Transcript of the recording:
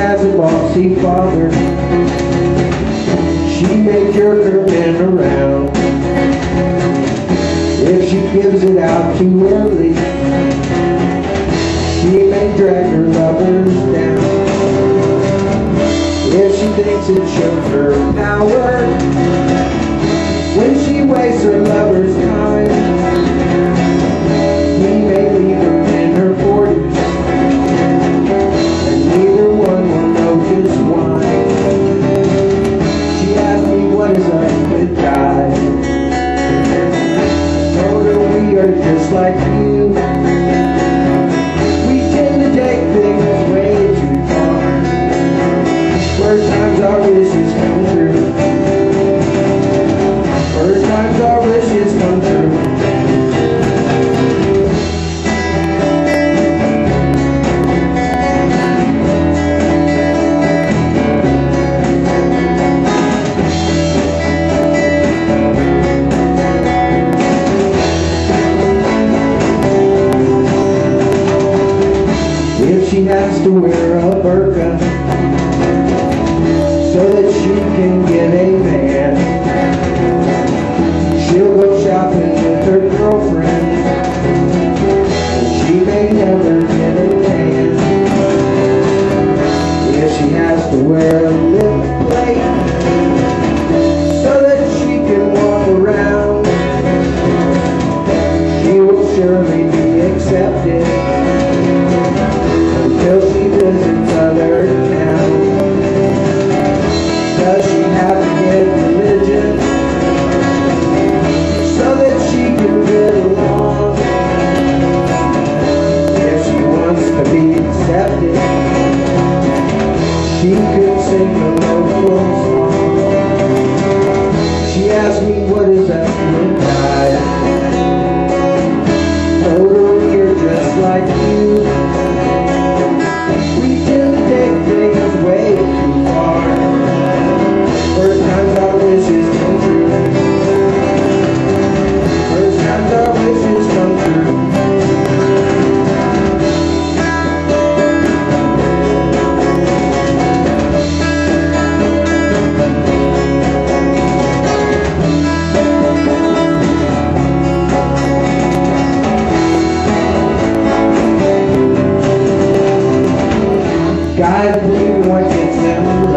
has a bossy father. She may jerk her men around. If she gives it out too early, she may drag her lovers down. If she thinks it shows her power, when she wastes her lover's time, he may leave her in her 40s, and neither one will know just why. She asked me what is up with guys. Told her we are just like you. We tend to take things way too far. First times our wishes come true. First times our wishes come true. If she has to wear a burqa so that she can get a man, she'll go shopping with her girlfriend, and she may never get a tan. If she has to wear a lip plate so that she can walk around, she will surely be accepted until she visits other towns. Does she have to get religion so that she can get along? If she wants to be accepted, she could sing a local song. She asked me what is up with guys. Told her we're just like you. We tend to take things way too far. First times our wishes come true. First times our wishes come true. Guys believe in what gets them